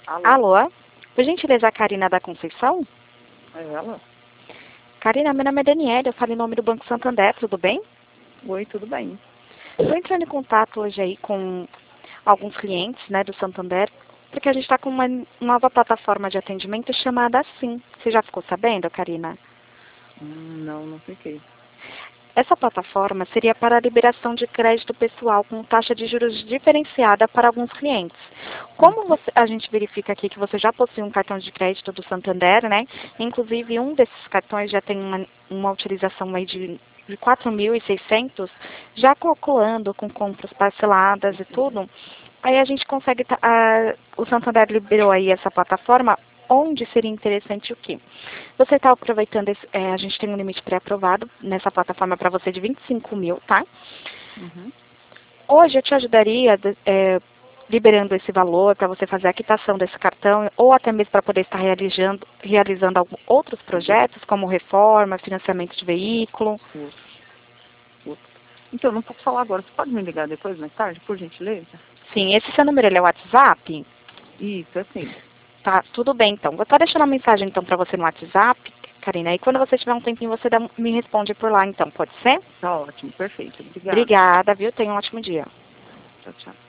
Alô? Alô? Por gentileza, a Karina da Conceição? É ela? Karina, meu nome é Daniela, eu falo em nome do Banco Santander, tudo bem? Oi, tudo bem? Estou entrando em contato hoje aí com alguns clientes, né, do Santander, porque a gente está com uma nova plataforma de atendimento chamada Assim. Você já ficou sabendo, Karina? Não fiquei. Essa plataforma seria para a liberação de crédito pessoal com taxa de juros diferenciada para alguns clientes. Como a gente verifica aqui que você já possui um cartão de crédito do Santander, né? Inclusive, um desses cartões já tem uma utilização aí de 4.600, já calculando com compras parceladas e tudo, aí a gente consegue, o Santander liberou aí essa plataforma, onde seria interessante o quê? Você está aproveitando, a gente tem um limite pré-aprovado nessa plataforma para você de 25 mil, tá? Uhum. Hoje eu te ajudaria liberando esse valor para você fazer a quitação desse cartão ou até mesmo para poder estar realizando outros projetos, como reforma, financiamento de veículo. Outro. Então, não posso falar agora. Você pode me ligar depois, mais tarde, por gentileza? Sim, esse seu número ele é o WhatsApp? Isso, assim. Tá, tudo bem então. Vou estar deixando uma mensagem então para você no WhatsApp, Karina, e quando você tiver um tempinho você me responde por lá então, pode ser? Tá ótimo, perfeito. Obrigada. Obrigada, viu? Tenha um ótimo dia. Tchau, tchau.